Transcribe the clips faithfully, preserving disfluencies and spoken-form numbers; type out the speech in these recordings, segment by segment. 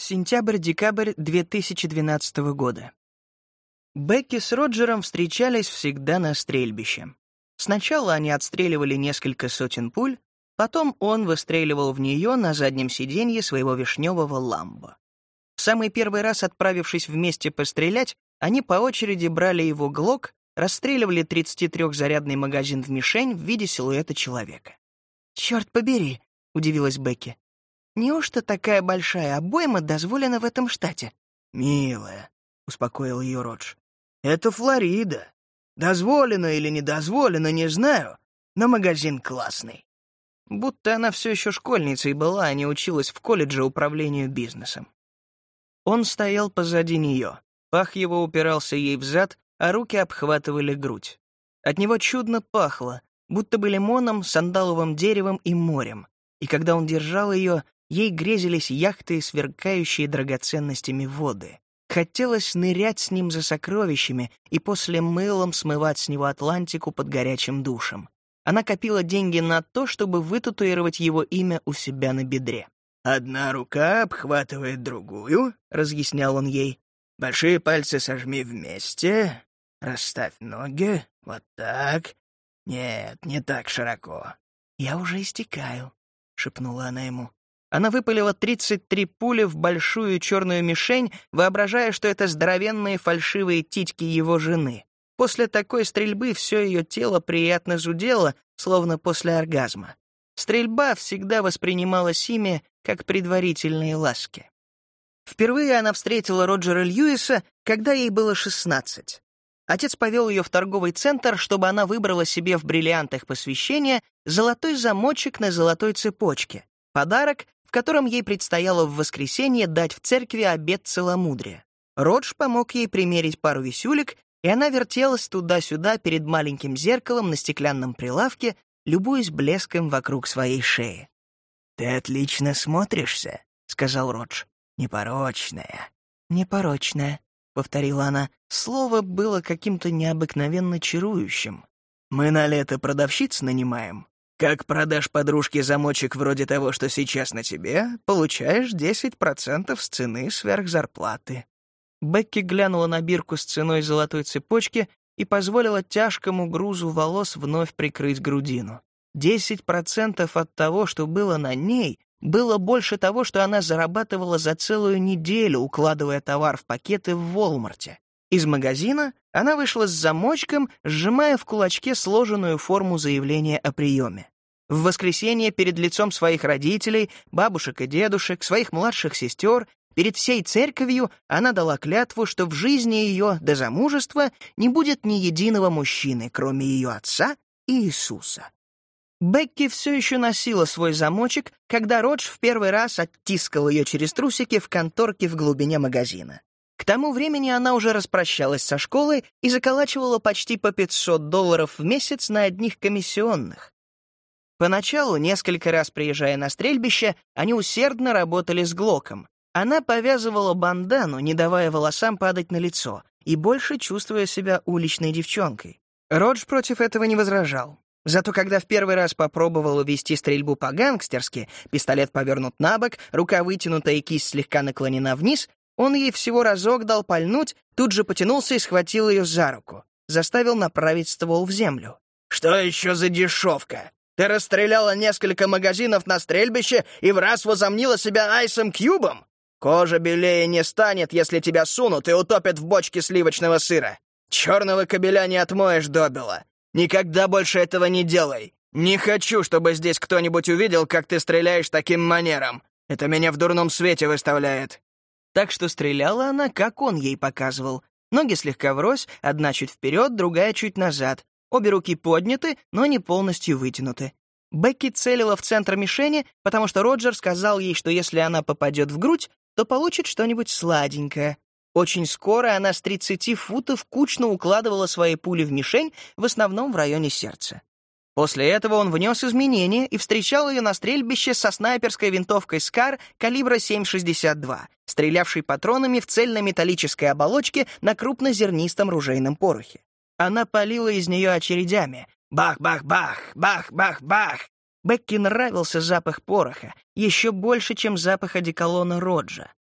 Сентябрь-декабрь две тысячи двенадцатого года. Бекки с Роджером встречались всегда на стрельбище. Сначала они отстреливали несколько сотен пуль, потом он выстреливал в нее на заднем сиденье своего вишневого ламбо. В самый первый раз, отправившись вместе пострелять, они по очереди брали его глок, расстреливали тридцатитрёхзарядный магазин в мишень в виде силуэта человека. «Черт побери!» — удивилась Бекки. «Неужто такая большая обойма дозволена в этом штате?» «Милая», — успокоил ее Родж, — «это Флорида. Дозволено или не дозволено, не знаю, но магазин классный». Будто она все еще школьницей была, а не училась в колледже управлению бизнесом. Он стоял позади нее, пах его упирался ей в зад, а руки обхватывали грудь. От него чудно пахло, будто бы лимоном, сандаловым деревом и морем, и когда он держал ее, ей грезились яхты и сверкающие драгоценностями воды. Хотелось нырять с ним за сокровищами и после мылом смывать с него Атлантику под горячим душем. Она копила деньги на то, чтобы вытатуировать его имя у себя на бедре. «Одна рука обхватывает другую», — разъяснял он ей. «Большие пальцы сожми вместе, расставь ноги, вот так. Нет, не так широко». «Я уже истекаю», — шепнула она ему. Она выпалила тридцать три пули в большую черную мишень, воображая, что это здоровенные фальшивые титьки его жены. После такой стрельбы все ее тело приятно зудело, словно после оргазма. Стрельба всегда воспринималась ими как предварительные ласки. Впервые она встретила Роджера Льюиса, когда ей было шестнадцать. Отец повел ее в торговый центр, чтобы она выбрала себе в бриллиантах посвящения золотой замочек на золотой цепочке, подарок, в котором ей предстояло в воскресенье дать в церкви обет целомудрия. Родж помог ей примерить пару висюлек, и она вертелась туда-сюда перед маленьким зеркалом на стеклянном прилавке, любуясь блеском вокруг своей шеи. «Ты отлично смотришься», — сказал Родж. «Непорочная». «Непорочная», — повторила она. Слово было каким-то необыкновенно чарующим. «Мы на лето продавщиц нанимаем. Как продашь подружке замочек вроде того, что сейчас на тебе, получаешь десять процентов с цены сверхзарплаты». Бекки глянула на бирку с ценой золотой цепочки и позволила тяжкому грузу волос вновь прикрыть грудину. Десять процентов от того, что было на ней, было больше того, что она зарабатывала за целую неделю, укладывая товар в пакеты в Walmart'е. Из магазина она вышла с замочком, сжимая в кулачке сложенную форму заявления о приеме. В воскресенье перед лицом своих родителей, бабушек и дедушек, своих младших сестер, перед всей церковью она дала клятву, что в жизни ее до замужества не будет ни единого мужчины, кроме ее отца и Иисуса. Бекки все еще носила свой замочек, когда Родж в первый раз оттискал ее через трусики в конторке в глубине магазина. К тому времени она уже распрощалась со школой и заколачивала почти по пятьсот долларов в месяц на одних комиссионных. Поначалу, несколько раз приезжая на стрельбище, они усердно работали с глоком. Она повязывала бандану, не давая волосам падать на лицо, и больше чувствуя себя уличной девчонкой. Родж против этого не возражал. Зато когда в первый раз попробовал вести стрельбу по-гангстерски, пистолет повернут на бок, рука вытянута и кисть слегка наклонена вниз, он ей всего разок дал пальнуть, тут же потянулся и схватил ее за руку, заставил направить ствол в землю. «Что еще за дешевка? Ты расстреляла несколько магазинов на стрельбище и в раз возомнила себя Айсом Кьюбом? Кожа белее не станет, если тебя сунут и утопят в бочке сливочного сыра. Черного кобеля не отмоешь добело. Никогда больше этого не делай. Не хочу, чтобы здесь кто-нибудь увидел, как ты стреляешь таким манером. Это меня в дурном свете выставляет». Так что стреляла она, как он ей показывал. Ноги слегка врозь, одна чуть вперед, другая чуть назад. Обе руки подняты, но не полностью вытянуты. Бекки целила в центр мишени, потому что Роджер сказал ей, что если она попадет в грудь, то получит что-нибудь сладенькое. Очень скоро она с тридцати футов кучно укладывала свои пули в мишень, в основном в районе сердца. После этого он внес изменения и встречал ее на стрельбище со снайперской винтовкой «Скар» калибра семь шестьдесят два, стрелявшей патронами в цельнометаллической оболочке на крупнозернистом ружейном порохе. Она палила из нее очередями. Бах-бах-бах, бах-бах-бах. Бекки нравился запах пороха, еще больше, чем запах одеколона Роджа.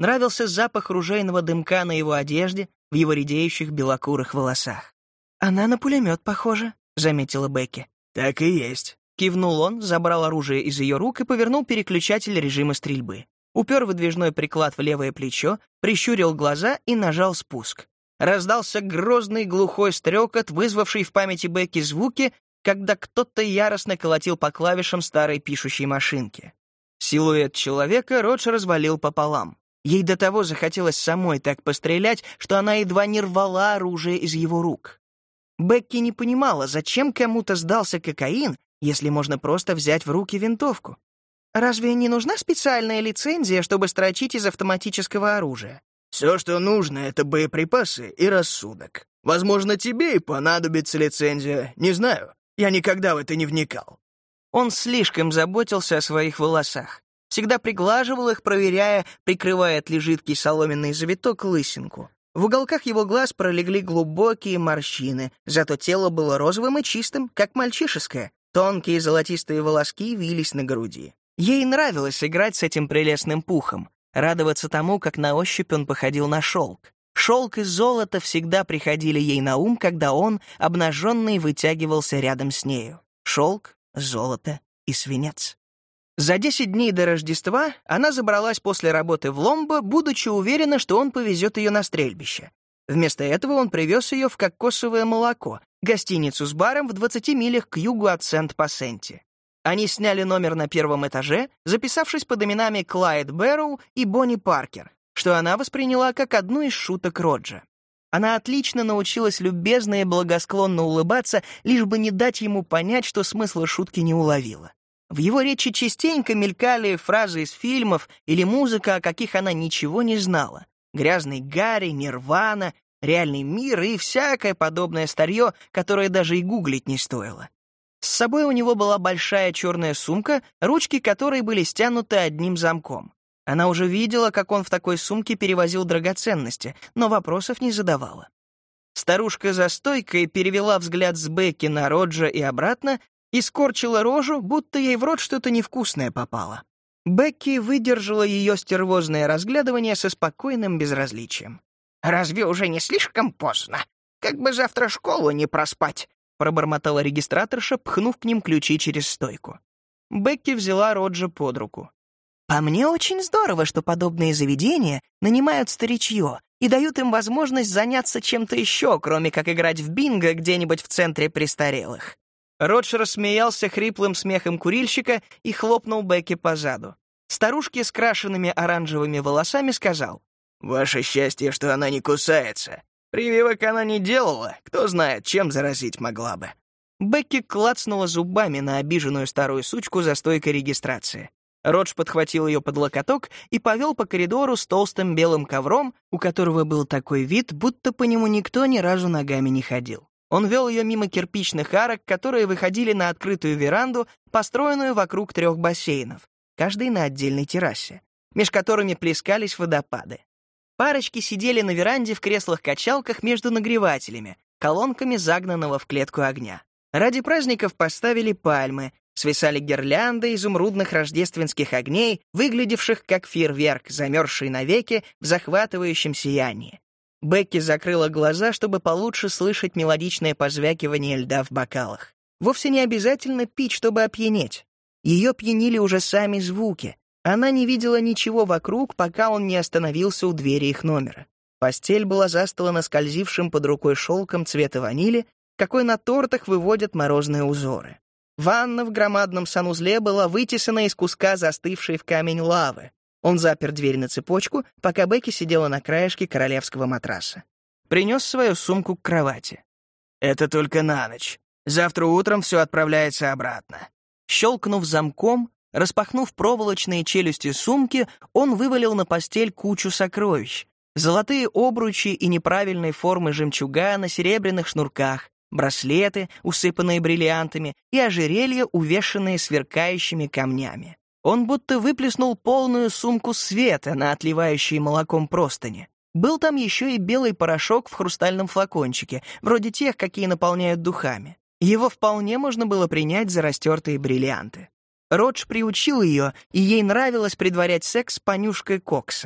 Нравился запах ружейного дымка на его одежде, в его редеющих белокурых волосах. «Она на пулемет похожа», — заметила Бекки. «Так и есть». Кивнул он, забрал оружие из ее рук и повернул переключатель режима стрельбы. Упер выдвижной приклад в левое плечо, прищурил глаза и нажал спуск. Раздался грозный глухой стрекот, вызвавший в памяти Бекки звуки, когда кто-то яростно колотил по клавишам старой пишущей машинки. Силуэт человека Родж развалил пополам. Ей до того захотелось самой так пострелять, что она едва не рвала оружие из его рук. Бекки не понимала, зачем кому-то сдался кокаин, если можно просто взять в руки винтовку. Разве не нужна специальная лицензия, чтобы строчить из автоматического оружия? «Все, что нужно, это боеприпасы и рассудок. Возможно, тебе и понадобится лицензия. Не знаю, я никогда в это не вникал». Он слишком заботился о своих волосах. Всегда приглаживал их, проверяя, прикрывает ли жидкий соломенный завиток лысинку. В уголках его глаз пролегли глубокие морщины, зато тело было розовым и чистым, как мальчишеское. Тонкие золотистые волоски вились на груди. Ей нравилось играть с этим прелестным пухом, радоваться тому, как на ощупь он походил на шелк. Шелк и золото всегда приходили ей на ум, когда он, обнаженный, вытягивался рядом с нею. Шелк, золото и свинец. За десять дней до Рождества она забралась после работы в Ломбо, будучи уверена, что он повезет ее на стрельбище. Вместо этого он привез ее в кокосовое молоко, гостиницу с баром в двадцати милях к югу от Сент-Пасенти. Они сняли номер на первом этаже, записавшись под именами Клайд Бэрроу и Бонни Паркер, что она восприняла как одну из шуток Роджа. Она отлично научилась любезно и благосклонно улыбаться, лишь бы не дать ему понять, что смысла шутки не уловила. В его речи частенько мелькали фразы из фильмов или музыка, о каких она ничего не знала. «Грязный Гарри», «Нирвана», «Реальный мир» и всякое подобное старье, которое даже и гуглить не стоило. С собой у него была большая черная сумка, ручки которой были стянуты одним замком. Она уже видела, как он в такой сумке перевозил драгоценности, но вопросов не задавала. Старушка за стойкой перевела взгляд с Бекки на Роджа и обратно и скорчила рожу, будто ей в рот что-то невкусное попало. Бекки выдержала ее стервозное разглядывание со спокойным безразличием. «Разве уже не слишком поздно? Как бы завтра школу не проспать?» пробормотала регистраторша, пхнув к ним ключи через стойку. Бекки взяла Роджа под руку. «По мне очень здорово, что подобные заведения нанимают старичье и дают им возможность заняться чем-то еще, кроме как играть в бинго где-нибудь в центре престарелых». Родж рассмеялся хриплым смехом курильщика и хлопнул Бекки по заду. Старушке с крашенными оранжевыми волосами сказал: «Ваше счастье, что она не кусается. Прививок она не делала, кто знает, чем заразить могла бы». Бекки клацнула зубами на обиженную старую сучку за стойкой регистрации. Родж подхватил ее под локоток и повел по коридору с толстым белым ковром, у которого был такой вид, будто по нему никто ни разу ногами не ходил. Он вел ее мимо кирпичных арок, которые выходили на открытую веранду, построенную вокруг трех бассейнов, каждый на отдельной террасе, меж которыми плескались водопады. Парочки сидели на веранде в креслах-качалках между нагревателями, колонками загнанного в клетку огня. Ради праздников поставили пальмы, свисали гирлянды изумрудных рождественских огней, выглядевших как фейерверк, замерзший навеки в захватывающем сиянии. Бекки закрыла глаза, чтобы получше слышать мелодичное позвякивание льда в бокалах. Вовсе не обязательно пить, чтобы опьянеть. Ее пьянили уже сами звуки. Она не видела ничего вокруг, пока он не остановился у двери их номера. Постель была застлана скользившим под рукой шелком цвета ванили, какой на тортах выводят морозные узоры. Ванна в громадном санузле была вытесана из куска застывшей в камень лавы. Он запер дверь на цепочку, пока Бекки сидела на краешке королевского матраса. Принес свою сумку к кровати. «Это только на ночь. Завтра утром все отправляется обратно». Щелкнув замком, распахнув проволочные челюсти сумки, он вывалил на постель кучу сокровищ. Золотые обручи и неправильной формы жемчуга на серебряных шнурках, браслеты, усыпанные бриллиантами, и ожерелья, увешанные сверкающими камнями. Он будто выплеснул полную сумку света на отливающие молоком простыни. Был там еще и белый порошок в хрустальном флакончике, вроде тех, какие наполняют духами. Его вполне можно было принять за растертые бриллианты. Родж приучил ее, и ей нравилось предварять секс понюшкой кокса.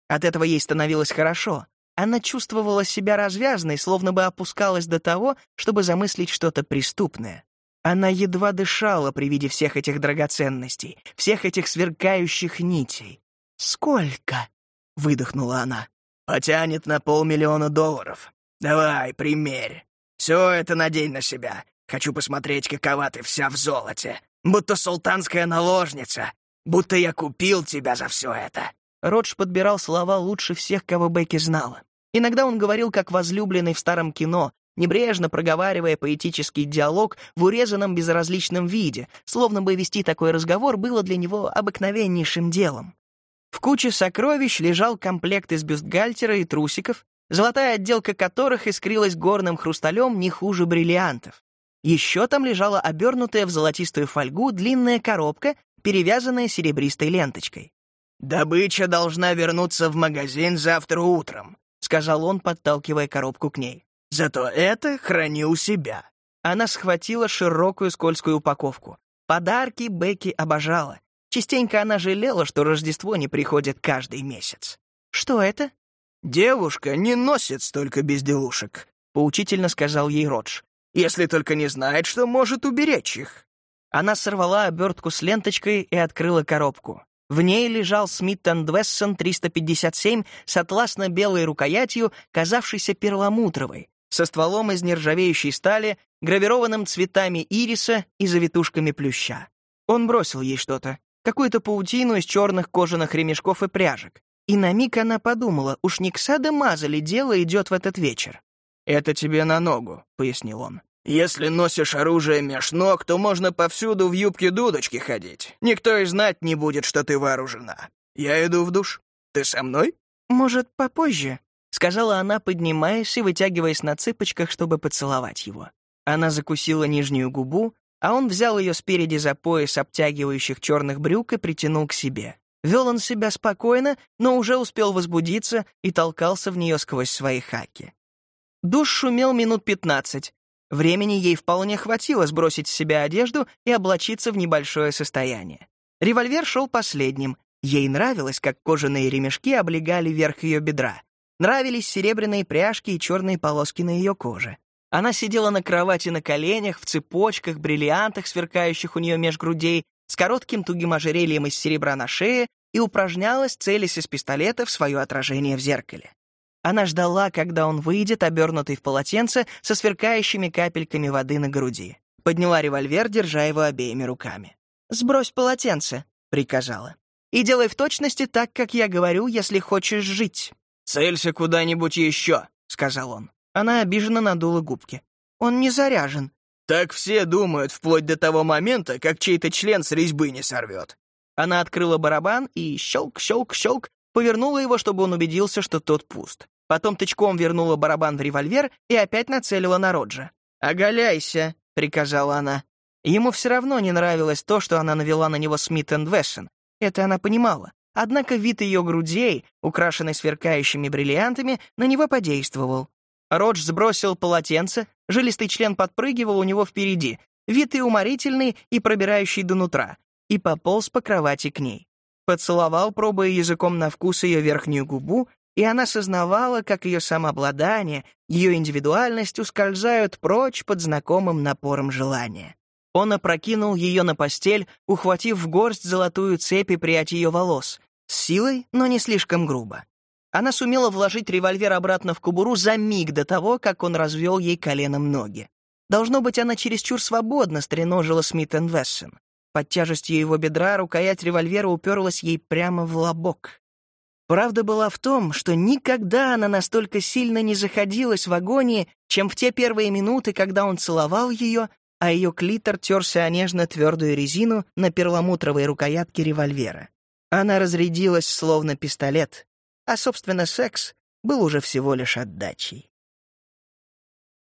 От этого ей становилось хорошо. Она чувствовала себя развязной, словно бы опускалась до того, чтобы замыслить что-то преступное. Она едва дышала при виде всех этих драгоценностей, всех этих сверкающих нитей. «Сколько?» — выдохнула она. «Потянет на полмиллиона долларов. Давай, примерь. Все это надень на себя. Хочу посмотреть, какова ты вся в золоте. Будто султанская наложница. Будто я купил тебя за все это». Родж подбирал слова лучше всех, кого Бекки знала. Иногда он говорил, как возлюбленный в старом кино, небрежно проговаривая поэтический диалог в урезанном безразличном виде, словно бы вести такой разговор было для него обыкновеннейшим делом. В куче сокровищ лежал комплект из бюстгальтера и трусиков, золотая отделка которых искрилась горным хрусталем не хуже бриллиантов. Еще там лежала обернутая в золотистую фольгу длинная коробка, перевязанная серебристой ленточкой. «Добыча должна вернуться в магазин завтра утром», — сказал он, подталкивая коробку к ней. «Зато это храни у себя». Она схватила широкую скользкую упаковку. Подарки Бекки обожала. Частенько она жалела, что Рождество не приходит каждый месяц. «Что это?» «Девушка не носит столько безделушек», — поучительно сказал ей Родж. «Если только не знает, что может уберечь их». Она сорвала обертку с ленточкой и открыла коробку. В ней лежал Смит энд Вессон триста пятьдесят семь с атласно-белой рукоятью, казавшейся перламутровой, со стволом из нержавеющей стали, гравированным цветами ириса и завитушками плюща. Он бросил ей что-то, какую-то паутину из черных кожаных ремешков и пряжек. И на миг она подумала, уж не к Садо-Мазо ли дело идет в этот вечер. «Это тебе на ногу», — пояснил он. «Если носишь оружие меж ног, то можно повсюду в юбке-дудочке ходить. Никто и знать не будет, что ты вооружена. Я иду в душ. Ты со мной?» «Может, попозже?» — сказала она, поднимаясь и вытягиваясь на цыпочках, чтобы поцеловать его. Она закусила нижнюю губу, а он взял ее спереди за пояс обтягивающих черных брюк и притянул к себе. Вел он себя спокойно, но уже успел возбудиться и толкался в нее сквозь свои хаки. Душ шумел минут пятнадцать. Времени ей вполне хватило сбросить с себя одежду и облачиться в небольшое состояние. Револьвер шел последним. Ей нравилось, как кожаные ремешки облегали верх ее бедра. Нравились серебряные пряжки и черные полоски на ее коже. Она сидела на кровати на коленях, в цепочках, бриллиантах, сверкающих у нее меж грудей, с коротким тугим ожерельем из серебра на шее и упражнялась, целясь из пистолета в свое отражение в зеркале. Она ждала, когда он выйдет, обернутый в полотенце, со сверкающими капельками воды на груди. Подняла револьвер, держа его обеими руками. «Сбрось полотенце», — приказала. «И делай в точности так, как я говорю, если хочешь жить». «Целься куда-нибудь еще», — сказал он. Она обиженно надула губки. «Он не заряжен». «Так все думают, вплоть до того момента, как чей-то член с резьбы не сорвет». Она открыла барабан и щелк-щелк-щелк повернула его, чтобы он убедился, что тот пуст. Потом тычком вернула барабан в револьвер и опять нацелила на Роджа. «Оголяйся», — приказала она. Ему все равно не нравилось то, что она навела на него Смит энд Вессон. Это она понимала. Однако вид ее грудей, украшенный сверкающими бриллиантами, на него подействовал. Родж сбросил полотенце, жилистый член подпрыгивал у него впереди, вид и уморительный, и пробирающий до нутра, и пополз по кровати к ней. Поцеловал, пробуя языком на вкус ее верхнюю губу, и она сознавала, как ее самообладание, ее индивидуальность ускользают прочь под знакомым напором желания. Он опрокинул ее на постель, ухватив в горсть золотую цепь и прядь ее волос, с силой, но не слишком грубо. Она сумела вложить револьвер обратно в кобуру за миг до того, как он развел ей коленом ноги. Должно быть, она чересчур свободно стреножила Смит энд Вессон. Под тяжестью его бедра рукоять револьвера уперлась ей прямо в лобок. Правда была в том, что никогда она настолько сильно не заходилась в агонии, чем в те первые минуты, когда он целовал ее, а ее клитор терся о нежно-твердую резину на перламутровой рукоятке револьвера. Она разрядилась, словно пистолет, а, собственно, секс был уже всего лишь отдачей.